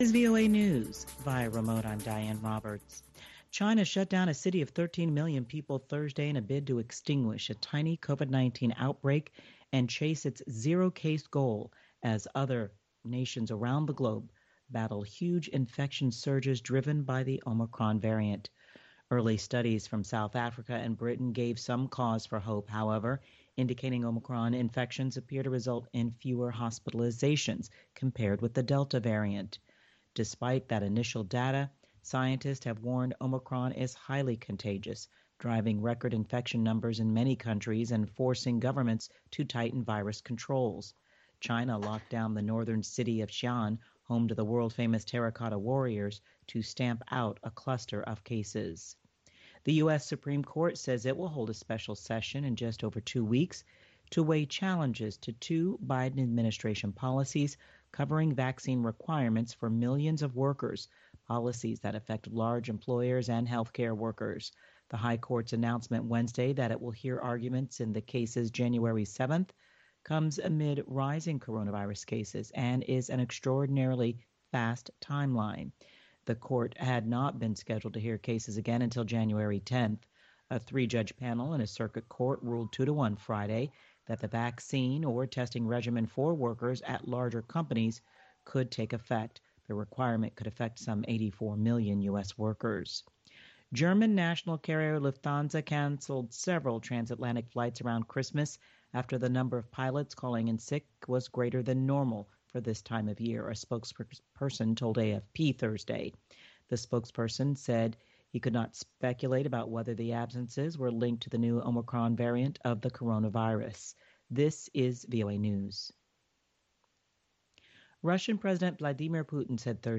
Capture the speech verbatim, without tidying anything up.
This is V O A News. Via remote, I'm Diane Roberts. China shut down a city of thirteen million people Thursday in a bid to extinguish a tiny COVID nineteen outbreak and chase its zero-case goal as other nations around the globe battle huge infection surges driven by the Omicron variant. Early studies from South Africa and Britain gave some cause for hope, however, indicating Omicron infections appear to result in fewer hospitalizations compared with the Delta variant. Despite that initial data, scientists have warned Omicron is highly contagious, driving record infection numbers in many countries and forcing governments to tighten virus controls. China locked down the northern city of Xi'an, home to the world-famous Terracotta Warriors, to stamp out a cluster of cases. The U S Supreme Court says it will hold a special session in just over two weeks to weigh challenges to two Biden administration policies covering vaccine requirements for millions of workers, policies that affect large employers and healthcare workers. The High Court's announcement Wednesday that it will hear arguments in the cases January seventh comes amid rising coronavirus cases and is an extraordinarily fast timeline. The court had not been scheduled to hear cases again until January tenth. A three-judge panel in a circuit court ruled two to one Friday that the vaccine or testing regimen for workers at larger companies could take effect. The requirement could affect some eighty-four million U S workers. German national carrier Lufthansa canceled several transatlantic flights around Christmas after the number of pilots calling in sick was greater than normal for this time of year, a spokesperson told A F P Thursday. The spokesperson said he could not speculate about whether the absences were linked to the new Omicron variant of the coronavirus. This is V O A News. Russian President Vladimir Putin said Thursday